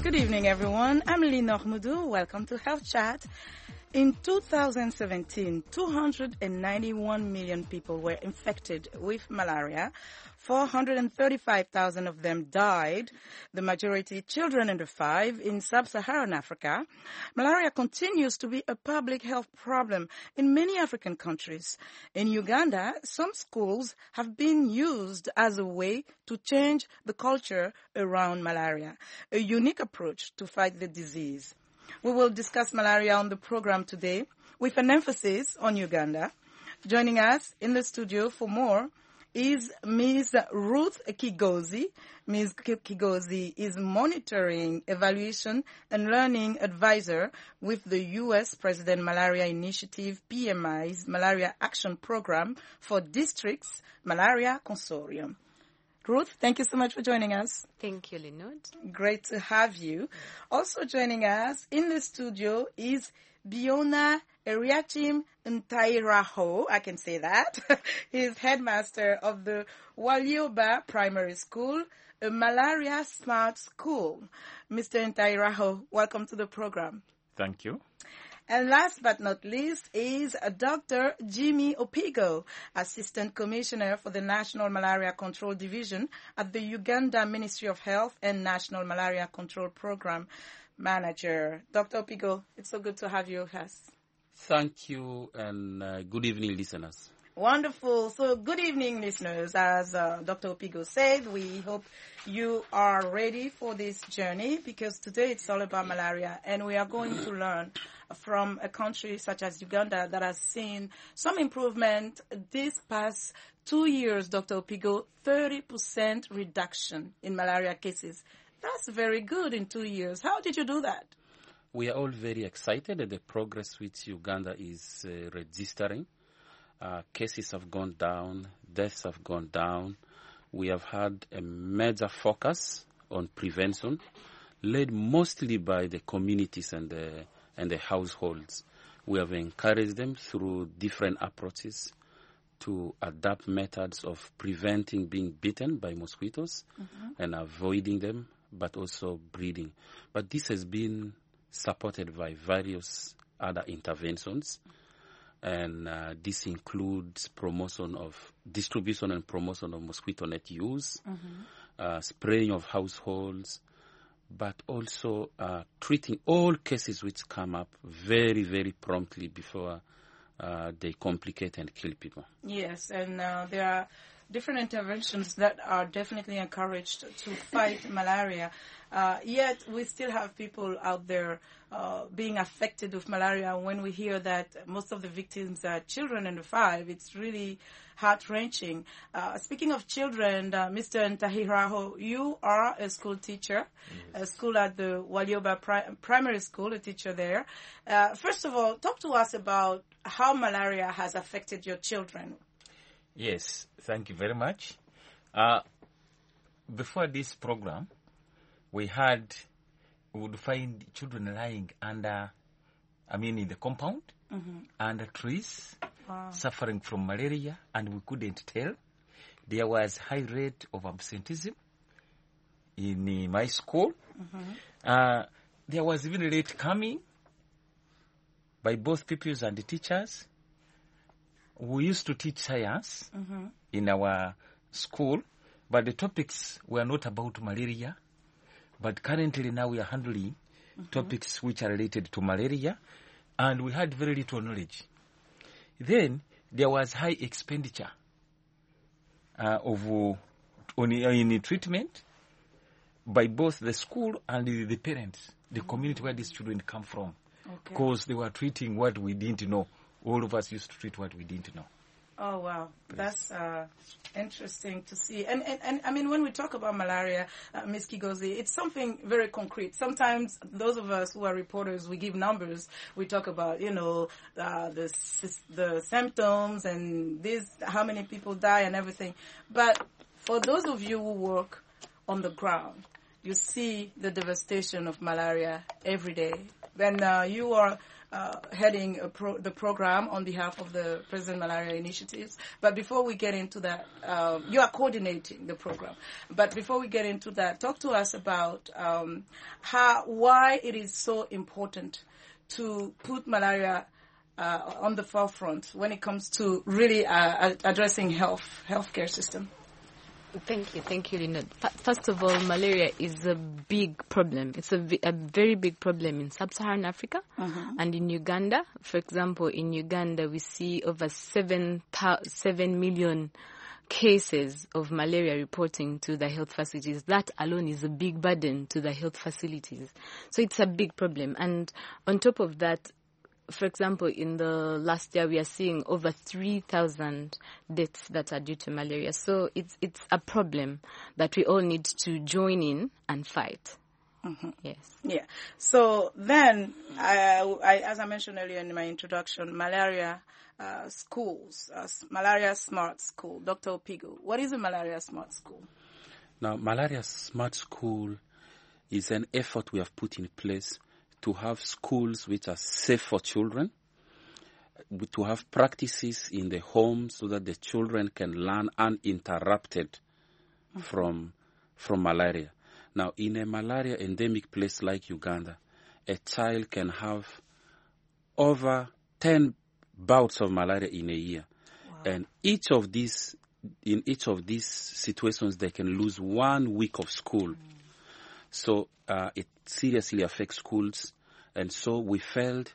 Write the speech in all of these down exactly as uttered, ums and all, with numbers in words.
Good evening, everyone. I'm Linor Moudou. Welcome to Health Chat. In two thousand seventeen, two hundred ninety-one million people were infected with malaria. four hundred thirty-five thousand of them died, the majority children under five in sub-Saharan Africa. Malaria continues to be a public health problem in many African countries. In Uganda, some schools have been used as a way to change the culture around malaria, a unique approach to fight the disease. We will discuss malaria on the program today with an emphasis on Uganda. Joining us in the studio for more is Miz Ruth Kigozi. Miz Kigozi is monitoring, evaluation and learning advisor with the U S President Malaria Initiative, P M I's Malaria Action Program for Districts Malaria Consortium. Ruth, thank you so much for joining us. Thank you, Linod. Great to have you. Also joining us in the studio is Biona Eriachim Ntairaho, I can say that. He's headmaster of the Walioba Primary School, a malaria smart school. Mister Ntairaho, welcome to the program. Thank you. And last but not least is Doctor Jimmy Opigo, Assistant Commissioner for the National Malaria Control Division at the Uganda Ministry of Health and National Malaria Control Program Manager. Doctor Opigo, it's so good to have you with us. Thank you, and uh, good evening, listeners. Wonderful. So good evening, listeners. As uh, Doctor Opigo said, we hope you are ready for this journey because today it's all about malaria, and we are going to learn from a country such as Uganda that has seen some improvement this past two years, Doctor Opigo, thirty percent reduction in malaria cases. That's very good in two years. How did you do that? We are all very excited at the progress which Uganda is uh, registering. Uh, cases have gone down, deaths have gone down. We have had a major focus on prevention, led mostly by the communities and the, and the households. We have encouraged them through different approaches to adapt methods of preventing being bitten by mosquitoes mm-hmm. and avoiding them, but also breeding. But this has been supported by various other interventions. And uh, this includes promotion of distribution and promotion of mosquito net use, mm-hmm. uh, spraying of households, but also uh, treating all cases which come up very, very promptly before uh, they complicate and kill people. Yes, and uh, there are different interventions that are definitely encouraged to fight malaria. Uh, yet we still have people out there uh, being affected with malaria. When we hear that most of the victims are children under five, it's really heart-wrenching. Uh, speaking of children, uh, Mister Ntahiraho, you are a school teacher, yes. a school at the Walioba Pri- Primary School, a teacher there. Uh, first of all, talk to us about how malaria has affected your children. Yes, thank you very much. Uh, before this program, we had, we would find children lying under, I mean, in the compound, mm-hmm. under trees, wow. suffering from malaria, and we couldn't tell. There was high rate of absenteeism in uh, my school. Mm-hmm. Uh, there was even late coming by both pupils and the teachers. We used to teach science mm-hmm. in our school, but the topics were not about malaria. But currently now we are handling mm-hmm. topics which are related to malaria, and we had very little knowledge. Then there was high expenditure uh, of uh, on, in treatment by both the school and the, the parents, the mm-hmm. community where these children come from, okay. because they were treating what we didn't know. All of us used to treat what we didn't know. Oh, wow. That's uh, interesting to see. And, and, and, I mean, when we talk about malaria, uh, Miz Kigozi, it's something very concrete. Sometimes those of us who are reporters, we give numbers. We talk about, you know, uh, the, the symptoms and this, how many people die and everything. But for those of you who work on the ground, you see the devastation of malaria every day. When uh, you are uh, heading a pro- the program on behalf of the President Malaria Initiatives. But before we get into that, uh, you are coordinating the program. But before we get into that, talk to us about um, how why it is so important to put malaria uh, on the forefront when it comes to really uh, addressing health healthcare system. Thank you, thank you, Lina. First of all, malaria is a big problem. It's a, a very big problem in sub-Saharan Africa uh-huh. and in Uganda. For example, in Uganda, we see over seven, seven million cases of malaria reporting to the health facilities. That alone is a big burden to the health facilities. So it's a big problem. And on top of that, for example, in the last year, we are seeing over three thousand deaths that are due to malaria. So it's it's a problem that we all need to join in and fight. Mm-hmm. Yes. Yeah. So then, I, I, as I mentioned earlier in my introduction, malaria uh, schools, uh, malaria smart school. Doctor Opigo, what is a malaria smart school? Now, malaria smart school is an effort we have put in place to have schools which are safe for children, to have practices in the home so that the children can learn uninterrupted mm-hmm. from from malaria. Now, in a malaria endemic place like Uganda, a child can have over ten bouts of malaria in a year. Wow. And each of these, in each of these situations, they can lose one week of school. Mm. So uh, it seriously affects schools, and so we felt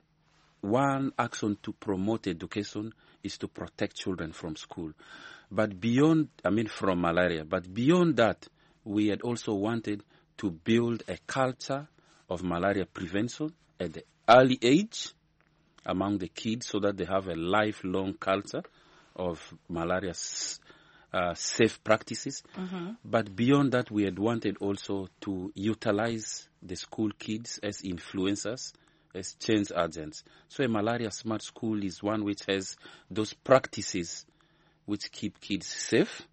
one action to promote education is to protect children from school. But beyond, I mean from malaria, but beyond that, we had also wanted to build a culture of malaria prevention at the early age among the kids so that they have a lifelong culture of malaria Uh, safe practices. Mm-hmm. But beyond that, we had wanted also to utilize the school kids as influencers, as change agents. So a malaria smart school is one which has those practices which keep kids safe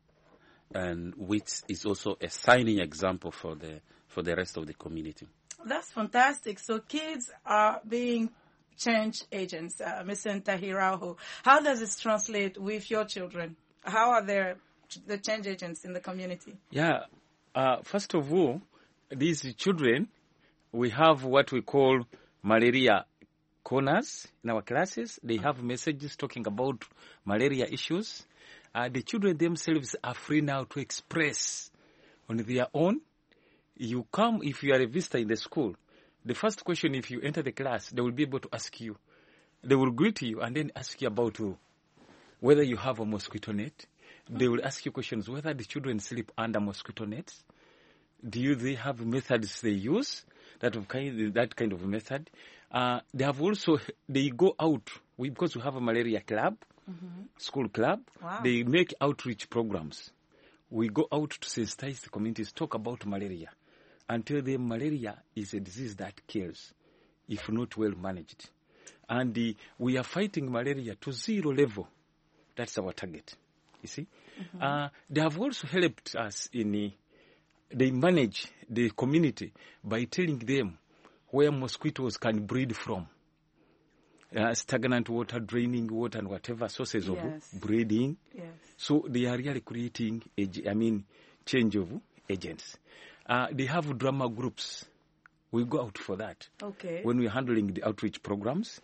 and which is also a shining example for the for the rest of the community. That's fantastic. So kids are being change agents. Uh, Mister Ntahiraho, how does this translate with your children? How are their the change agents in the community? Yeah, uh, first of all, these children, we have what we call malaria corners in our classes. They have messages talking about malaria issues. Uh, the children themselves are free now to express on their own. You come, if you are a visitor in the school, the first question, if you enter the class, they will be able to ask you. They will greet you and then ask you about you, whether you have a mosquito net. They will ask you questions whether the children sleep under mosquito nets. Do you, they have methods they use, that of kind, that kind of method. Uh, they have also, they go out, we, because we have a malaria club, mm-hmm. school club, wow. They make outreach programs. We go out to sensitize the communities, talk about malaria, and tell them malaria is a disease that kills, if not well managed. And uh, we are fighting malaria to zero level. That's our target. You see, mm-hmm. uh, they have also helped us in, uh, they manage the community by telling them where mosquitoes can breed from. Uh, stagnant water, draining water, and whatever sources yes. of breeding. Yes. So they are really creating, I mean, change of agents. Uh, they have drama groups. We go out for that. Okay. When we're handling the outreach programs.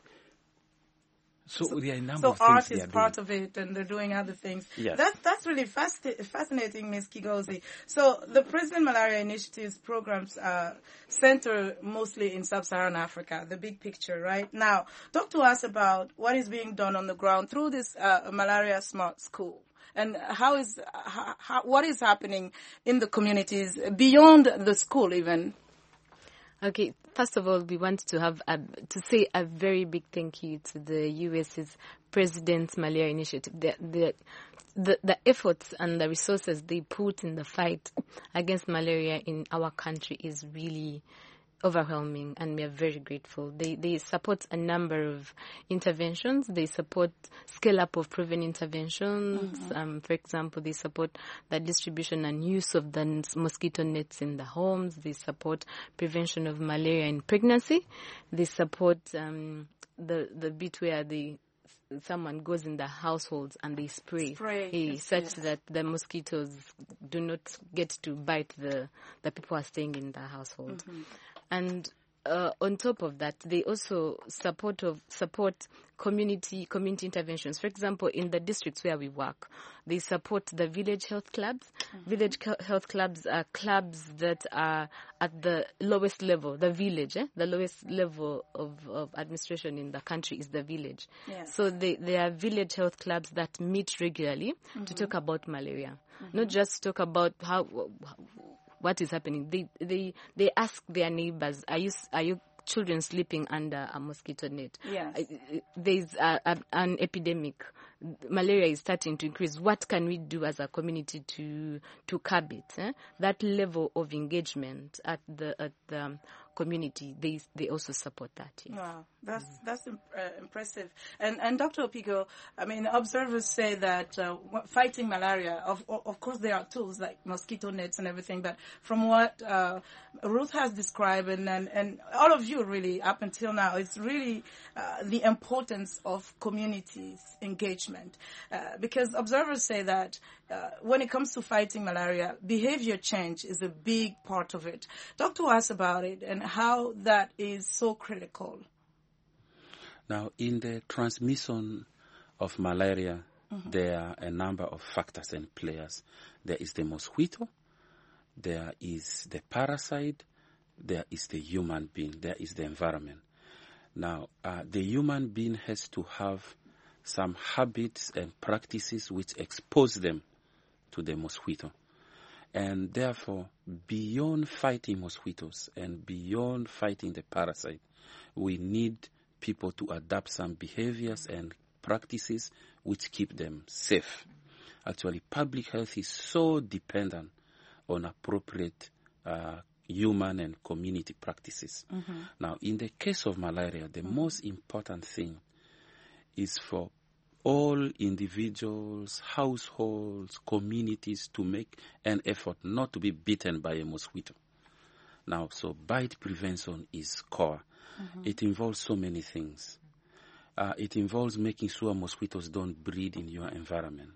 So, so there are a number so of things art is they are part doing. of it, and they're doing other things. Yes. That's that's really fasti- fascinating, Miz Kigozi. So the President Malaria Initiatives programs uh, center mostly in sub-Saharan Africa, the big picture, right? Now, talk to us about what is being done on the ground through this uh, Malaria Smart School, and how is how, how, what is happening in the communities beyond the school, even. Okay, first of all, we want to have a, to say a very big thank you to the U S's President's Malaria Initiative. The, the, the, the efforts and the resources they put in the fight against malaria in our country is really overwhelming, and we are very grateful. They they support a number of interventions. They support scale up of proven interventions. Mm-hmm. Um, for example, they support the distribution and use of the mosquito nets in the homes. They support prevention of malaria in pregnancy. They support um, the the bit where the someone goes in the households and they spray, spray eh, yes, such yes. that the mosquitoes do not get to bite the the people who are staying in the household. Mm-hmm. And uh, on top of that, they also support of support community community interventions. For example, in the districts where we work, they support the village health clubs. Mm-hmm. Village health clubs are clubs that are at the lowest level, the village. Eh? The lowest level of, of administration in the country is the village. Yes. So they, they are village health clubs that meet regularly mm-hmm. to talk about malaria, mm-hmm. not just talk about how. What is happening? They they they ask their neighbors, "Are you are you children sleeping under a mosquito net?" Yes. There's a, a, an epidemic. Malaria is starting to increase. What can we do as a community to to curb it? Eh? That level of engagement at the at the community, they they also support that. Yes. Wow, that's mm. that's imp- uh, impressive. And and Doctor Opigo, I mean, observers say that uh, fighting malaria, of of course, there are tools like mosquito nets and everything. But from what uh, Ruth has described, and, and and all of you really up until now, it's really uh, the importance of communities engagement, uh, because observers say that uh, when it comes to fighting malaria, behavior change is a big part of it. Talk to us about it and how that is so critical. Now, in the transmission of malaria, mm-hmm. there are a number of factors and players. There is the mosquito, there is the parasite, there is the human being, there is the environment. Now, uh, the human being has to have some habits and practices which expose them to the mosquito. And therefore, beyond fighting mosquitoes and beyond fighting the parasite, we need people to adapt some behaviors and practices which keep them safe. Actually, public health is so dependent on appropriate uh, human and community practices. Mm-hmm. Now, in the case of malaria, the mm-hmm. most important thing is for all individuals, households, communities to make an effort not to be bitten by a mosquito. Now, so bite prevention is core. Mm-hmm. It involves so many things. Uh, it involves making sure mosquitoes don't breed in your environment.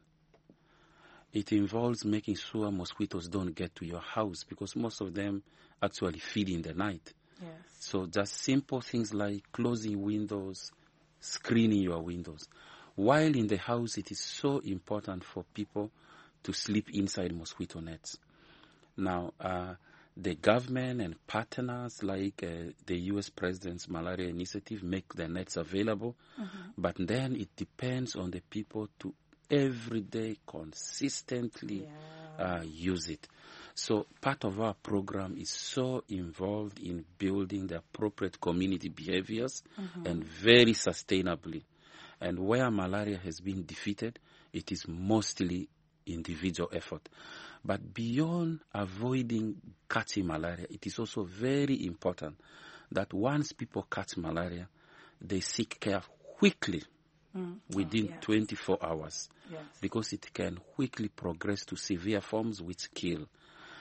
It involves making sure mosquitoes don't get to your house because most of them actually feed in the night. Yes. So just simple things like closing windows, screening your windows. While in the house, it is so important for people to sleep inside mosquito nets. Now, uh, the government and partners like uh, the U S President's Malaria Initiative make the nets available, mm-hmm. but then it depends on the people to every day consistently yeah. uh, use it. So part of our program is so involved in building the appropriate community behaviors mm-hmm. and very sustainably. And where malaria has been defeated, it is mostly individual effort. But beyond avoiding catching malaria, it is also very important that once people catch malaria, they seek care quickly mm. within oh, yes. twenty-four hours yes. because it can quickly progress to severe forms which kill.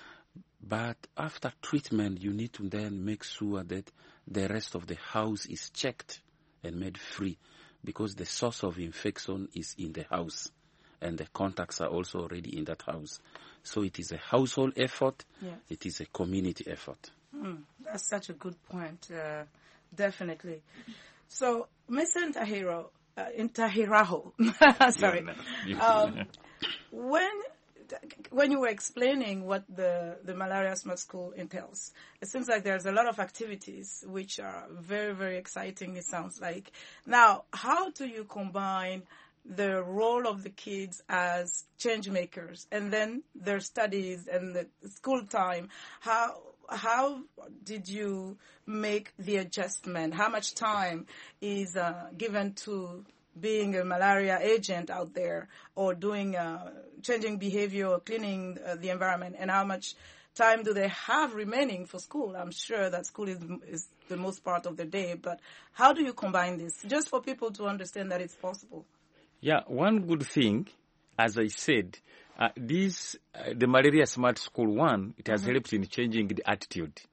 But after treatment, you need to then make sure that the rest of the house is checked and made free, because the source of infection is in the house and the contacts are also already in that house. So it is a household effort. Yes. It is a community effort. Mm, that's such a good point, uh, definitely. So, Mister Ntahiro, uh, Ntahiraho, sorry, um, when when you were explaining what the, the Malaria Smart School entails, it seems like there's a lot of activities which are very, very exciting, it sounds like. Now, how do you combine the role of the kids as change makers and then their studies and the school time? How how did you make the adjustment? How much time is uh, given to being a malaria agent out there or doing uh, changing behavior or cleaning uh, the environment, and how much time do they have remaining for school? I'm sure that school is, is the most part of the day, but how do you combine this just for people to understand that it's possible? Yeah, one good thing, as I said, uh, this uh, the Malaria Smart School one, it has mm-hmm. helped in changing the attitude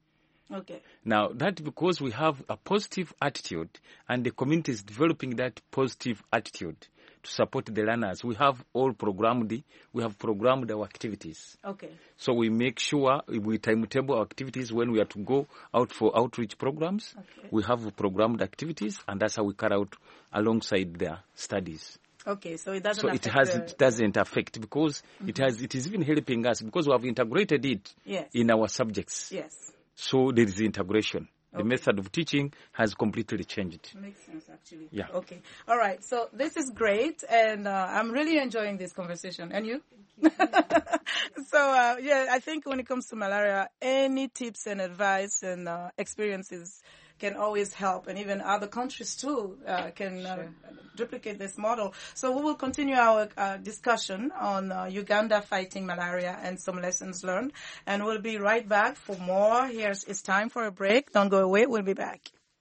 Okay. Now, that's because we have a positive attitude and the community is developing that positive attitude to support the learners. We have all programmed, we have programmed our activities. Okay. So we make sure we timetable our activities when we are to go out for outreach programs. Okay. We have programmed activities, and that's how we carry out alongside their studies. Okay, so it doesn't so affect it has the... it doesn't affect because mm-hmm. it has it is even helping us because we have integrated it yes. in our subjects. Yes. So there is integration. Okay. The method of teaching has completely changed. Makes sense, actually. Yeah. Okay. All right. So this is great, and uh, I'm really enjoying this conversation. And you? So, uh, yeah, I think when it comes to malaria, any tips and advice and uh, experiences can always help, and even other countries too uh, can uh, sure. duplicate this model. So we will continue our uh, discussion on uh, Uganda fighting malaria and some lessons learned, and we'll be right back for more. Here's it's time for a break. Don't go away. We'll be back.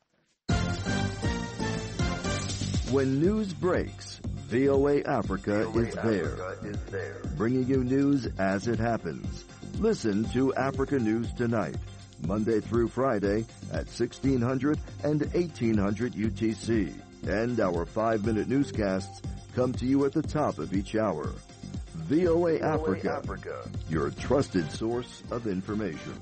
When news breaks, V O A Africa is there, bringing you news as it happens. Listen to Africa News Tonight, Monday through Friday at sixteen hundred and eighteen hundred U T C. And our five-minute newscasts come to you at the top of each hour. V O A Africa, Africa, your trusted source of information.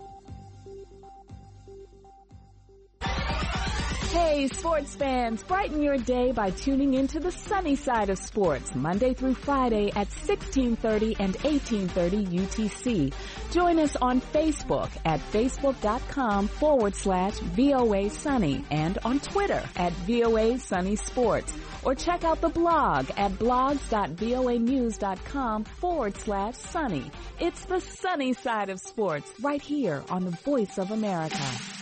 Hey, sports fans, brighten your day by tuning into the sunny side of sports, Monday through Friday at sixteen thirty and eighteen thirty U T C. Join us on Facebook at facebook.com forward slash VOA Sunny and on Twitter at VOA Sunny Sports. Or check out the blog at blogs.voanews.com forward slash sunny. It's the sunny side of sports right here on the Voice of America.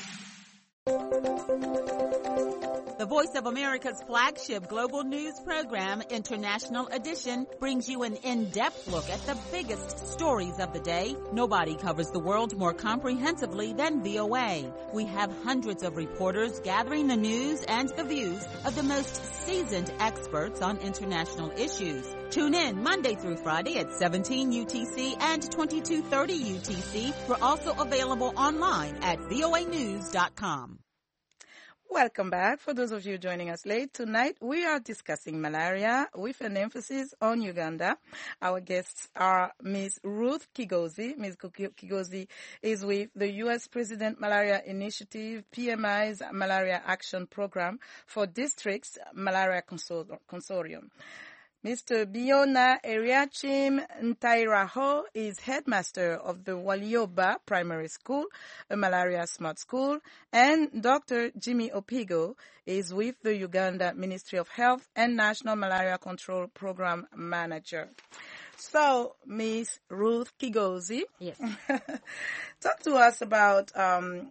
The Voice of America's flagship global news program, International Edition, brings you an in-depth look at the biggest stories of the day. Nobody covers the world more comprehensively than V O A. We have hundreds of reporters gathering the news and the views of the most seasoned experts on international issues. Tune in Monday through Friday at seventeen U T C and twenty-two thirty U T C. We're also available online at V O A news dot com. Welcome back. For those of you joining us late, tonight we are discussing malaria with an emphasis on Uganda. Our guests are Miz Ruth Kigozi. Miz Kigozi is with the U S President Malaria Initiative, P M I's Malaria Action Program for Districts Malaria Consortium. Mister Biona Eriachim Ntairaho is headmaster of the Walioba Primary School, a malaria smart school, and Doctor Jimmy Opigo is with the Uganda Ministry of Health and National Malaria Control Program Manager. So, Miss Ruth Kigozi, yes, talk to us about um,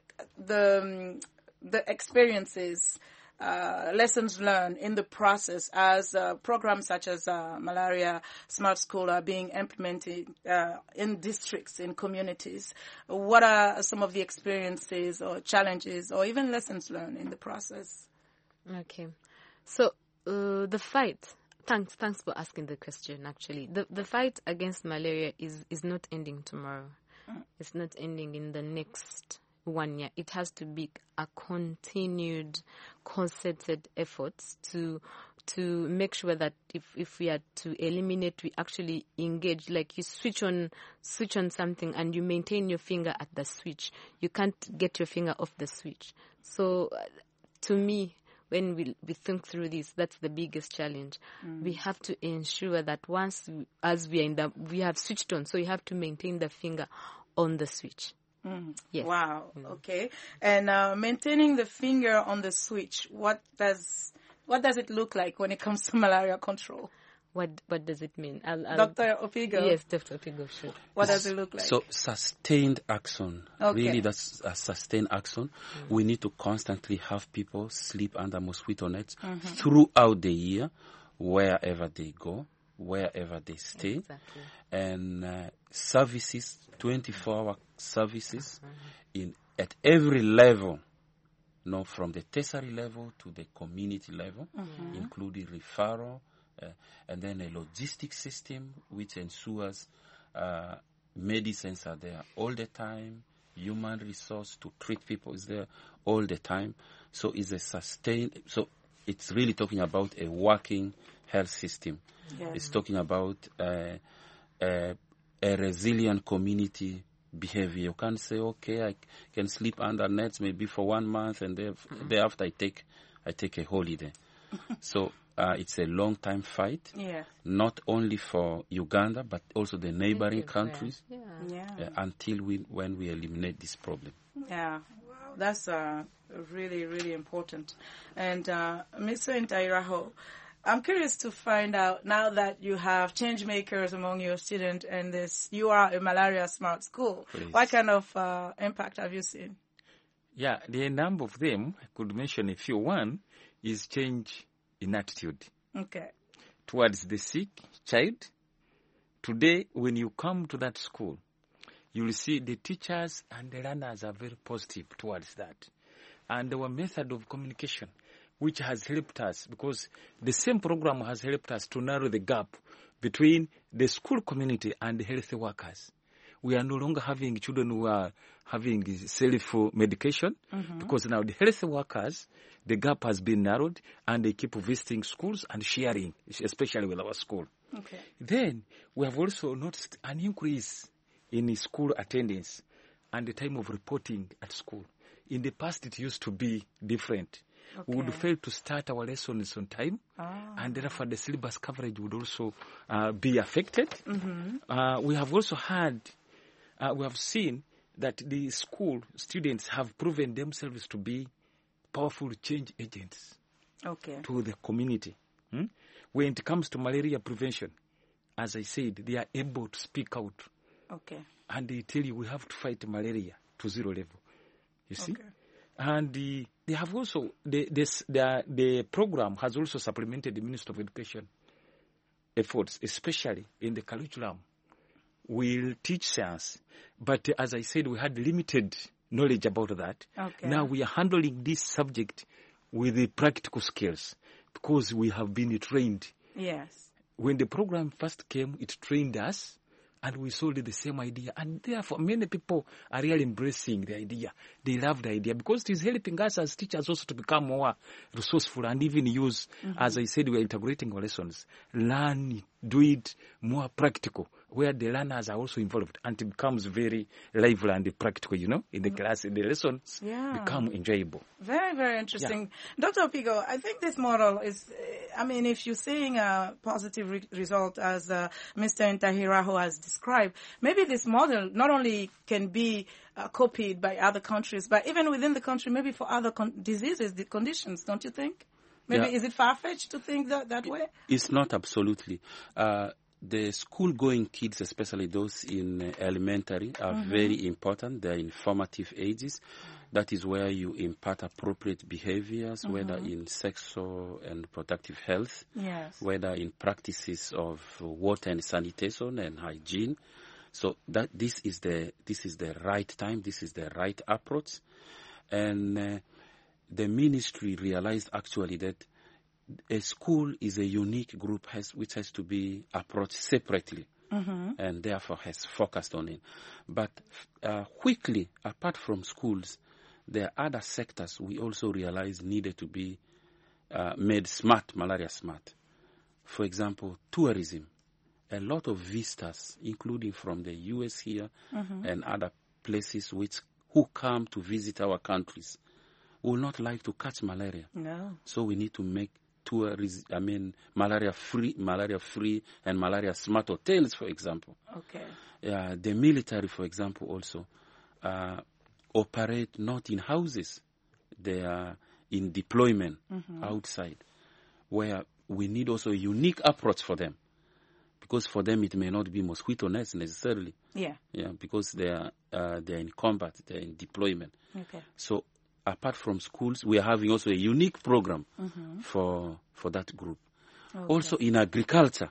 the the experiences. Uh, lessons learned in the process as uh, programs such as uh, Malaria Smart School are being implemented uh, in districts, in communities. What are some of the experiences or challenges or even lessons learned in the process? Okay. So uh, the fight, thanks thanks for asking the question, actually. The, the fight against malaria is, is not ending tomorrow. Mm. It's not ending in the next one year. It has to be a continued, concerted efforts to to make sure that if, if we are to eliminate, we actually engage. Like you switch on switch on something and you maintain your finger at the switch. You can't get your finger off the switch. So, uh, to me, when we we think through this, that's the biggest challenge. Mm. We have to ensure that once, we, as we are in the, we have switched on, so you have to maintain the finger on the switch. Mm. Yes. Wow. Mm. Okay. And uh, maintaining the finger on the switch, what does what does it look like when it comes to malaria control? What what does it mean? I'll, I'll Doctor Opigo. Yes, Doctor Opigo, sure. What does it look like? So sustained action. Okay. Really, that's a sustained action. Mm. We need to constantly have people sleep under mosquito nets mm-hmm. throughout the year, wherever they go, wherever they stay. Exactly. And uh, services, twenty-four hour services uh-huh. in at every level, you know, from the tertiary level to the community level, uh-huh. including referral, uh, and then a logistics system which ensures uh, medicines are there all the time, human resource to treat people is there all the time. So it's a sustain. So it's really talking about a working health system. Yeah. It's talking about uh, uh, a resilient community behavior. You can't say, okay, I can sleep under nets maybe for one month and mm-hmm. thereafter I take I take a holiday. So uh, it's a long time fight, yeah. not only for Uganda but also the neighboring countries Yeah. Yeah. uh, until we when we eliminate this problem. Yeah, wow, that's uh, really, really important. And uh, Mister Ntahiraho, I'm curious to find out, now that you have change makers among your students and this, you are a malaria smart school, Please. What kind of uh, impact have you seen? Yeah, the number of them, I could mention a few. One is change in attitude Okay. towards the sick child. Today, when you come to that school, you will see the teachers and the learners are very positive towards that. And our method of communication, which has helped us, because the same program has helped us to narrow the gap between the school community and the health workers. We are no longer having children who are having self-medication, mm-hmm. because now the health workers, the gap has been narrowed, and they keep visiting schools and sharing, especially with our school. Okay. Then we have also noticed an increase in school attendance and the time of reporting at school. In the past, it used to be different. Okay. We would fail to start our lessons on time, ah. and therefore the syllabus coverage would also uh, be affected. Mm-hmm. Uh, we have also had, uh, we have seen that the school students have proven themselves to be powerful change agents okay. to the community. Hmm? When it comes to malaria prevention, as I said, they are able to speak out. Okay. And they tell you we have to fight malaria to zero level. You see? Okay. And the, they have also, the, this, the, the program has also supplemented the Ministry of Education efforts, especially in the curriculum. We'll teach science, but as I said, we had limited knowledge about that. Okay. Now we are handling this subject with the practical skills because we have been trained. Yes. When the program first came, it trained us, and we sold the same idea. And therefore, many people are really embracing the idea. They love the idea because it is helping us as teachers also to become more resourceful and even use, mm-hmm. as I said, we are integrating our lessons. Learn, do it more practical, where the learners are also involved, and it becomes very lively and practical, you know, in the mm-hmm. class, the lessons yeah. become enjoyable. Very, very interesting. Yeah. Doctor Opigo, I think this model is, I mean, if you're seeing a positive re- result as uh, Mister Ntahiraho has described, maybe this model not only can be uh, copied by other countries, but even within the country, maybe for other con- diseases, the conditions, don't you think? Maybe yeah. Is it far-fetched to think that, that way? It's not absolutely. Uh, the school-going kids, especially those in uh, elementary, are mm-hmm. very important. They're in formative ages. That is where you impart appropriate behaviors, mm-hmm. whether in sexual and reproductive health, yes. whether in practices of water and sanitation and hygiene. So that this is the this is the right time. This is the right approach, and uh, the ministry realized actually that a school is a unique group has, which has to be approached separately, mm-hmm. and therefore has focused on it. But uh, quickly, apart from schools, there are other sectors we also realized needed to be uh, made smart, malaria smart. For example, tourism. A lot of visitors, including from the U S here mm-hmm. and other places which who come to visit our countries, will not like to catch malaria. No. So we need to make tourism, I mean, malaria free, malaria free and malaria smart hotels, for example. Okay. Uh, the military, for example, also uh, operate not in houses. They are in deployment mm-hmm. outside, where we need also a unique approach for them. Because for them it may not be mosquito nets necessarily. Yeah. Yeah, because they are uh, they are in combat, they are in deployment. Okay. So apart from schools, we are having also a unique program mm-hmm. for for that group. Okay. Also in agriculture.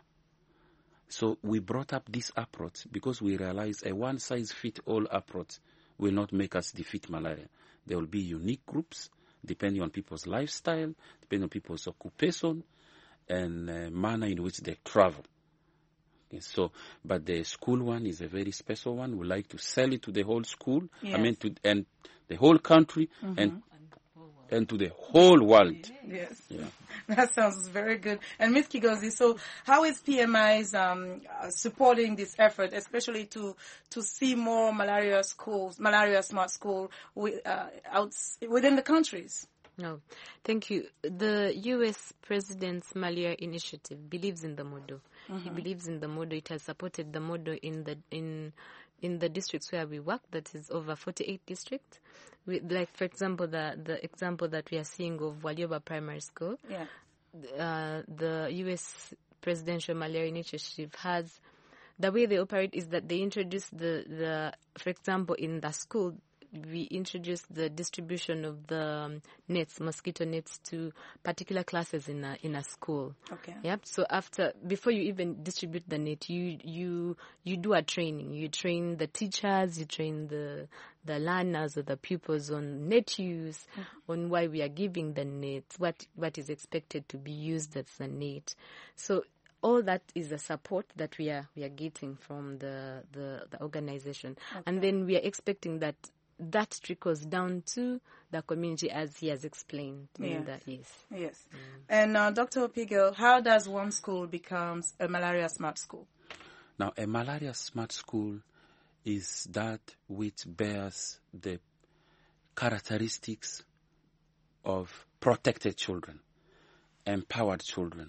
So we brought up this approach because we realized a one-size-fits-all approach will not make us defeat malaria. There will be unique groups depending on people's lifestyle, depending on people's occupation, and uh, manner in which they travel. Yes, so, but the school one is a very special one. We like to sell it to the whole school. Yes. I mean, to and the whole country mm-hmm. and and to the whole world. Yes. Yeah. That sounds very good. And Miz Kigozi, so how is P M I's um, uh, supporting this effort, especially to to see more malaria schools, malaria smart school with, uh, out within the countries? No, thank you. The U S President's Malaria Initiative believes in the model. Mm-hmm. He believes in the model. It has supported the model in the in in the districts where we work. That is over forty-eight districts. We, like for example, the the example that we are seeing of Walioba Primary School. Yeah. Uh, the U S Presidential Malaria Initiative has the way they operate is that they introduce the the for example in the school. We introduced the distribution of the um, nets, mosquito nets, to particular classes in a in a school. Okay. Yep. So after, before you even distribute the net, you you you do a training. You train the teachers, you train the the learners or the pupils on net use, mm-hmm. on why we are giving the net, what what is expected to be used as a net. So all that is a support that we are we are getting from the the, the organization, okay. And then we are expecting that. That trickles down to the community as he has explained. Yes. In the, yes. Yes. Mm. And uh, Doctor Opigo, how does one school become a malaria smart school? Now, a malaria smart school is that which bears the characteristics of protected children, empowered children,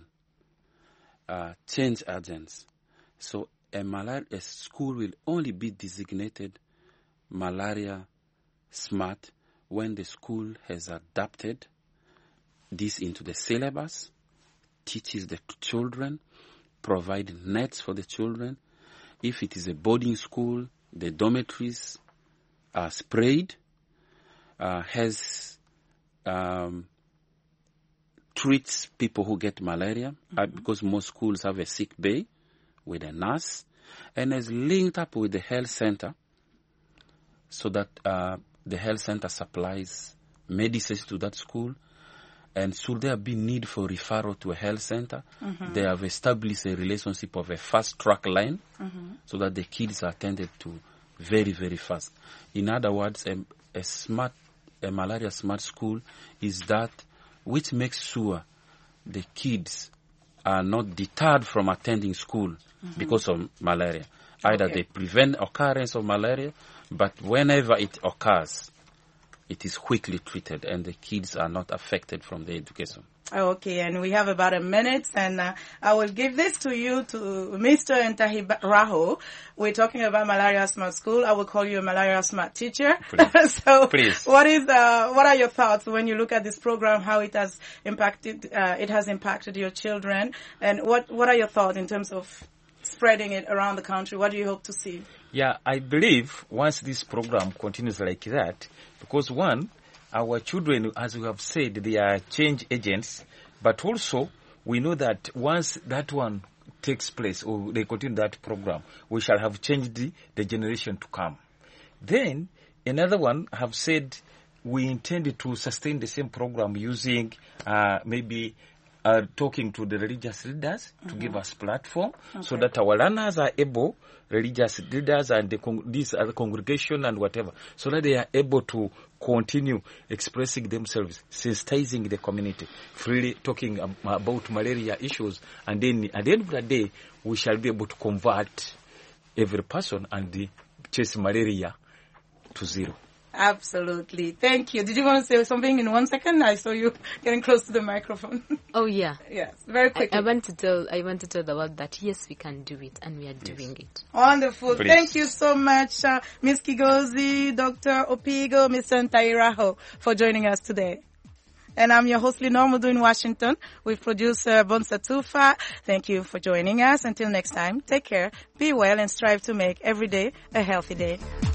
uh, change agents. So a, malaria, a school will only be designated malaria smart when the school has adapted this into the syllabus, teaches the children, provide nets for the children. If it is a boarding school, the dormitories are sprayed, uh, has um, treats people who get malaria, mm-hmm. uh, because most schools have a sick bay with a nurse, and is linked up with the health center so that uh, the health center supplies medicines to that school. And should there be need for referral to a health center, mm-hmm. they have established a relationship of a fast track line, mm-hmm. so that the kids are attended to very, very fast. In other words, a, a smart, a malaria smart school is that which makes sure the kids are not deterred from attending school mm-hmm. because of malaria. Either okay. they prevent occurrence of malaria, but whenever it occurs, it is quickly treated and the kids are not affected from the education. Okay, and we have about a minute, and uh, I will give this to you, to Mister Ntahi Raho. We're talking about Malaria Smart School. I will call you a Malaria Smart teacher. Please. so, Please. what is uh, what are your thoughts when you look at this program? How it has impacted uh, it has impacted your children, and what what are your thoughts in terms of spreading it around the country? What do you hope to see? Yeah, I believe once this program continues like that, because one, our children, as we have said, they are change agents, but also we know that once that one takes place or they continue that program, we shall have changed the, the generation to come. Then another one have said we intended to sustain the same program using uh, maybe Uh, talking to the religious leaders mm-hmm. to give us platform, okay. so that our learners are able, religious leaders and the con- these other congregation and whatever, so that they are able to continue expressing themselves, sensitizing the community, freely talking um, about malaria issues, and then at the end of the day, we shall be able to convert every person and the chase malaria to zero. Absolutely. Thank you. Did you want to say something in one second? I saw you getting close to the microphone. Oh, yeah. Yes, very quickly. I, I want to tell I want to tell the world that, yes, we can do it, and we are yes. doing it. Wonderful. Please. Thank you so much, uh, Miz Kigozi, Doctor Opigo, Mister Ntahi Raho, for joining us today. And I'm your host, Lenore Mudu in Washington, with producer Bonsa Tufa. Thank you for joining us. Until next time, take care, be well, and strive to make every day a healthy day.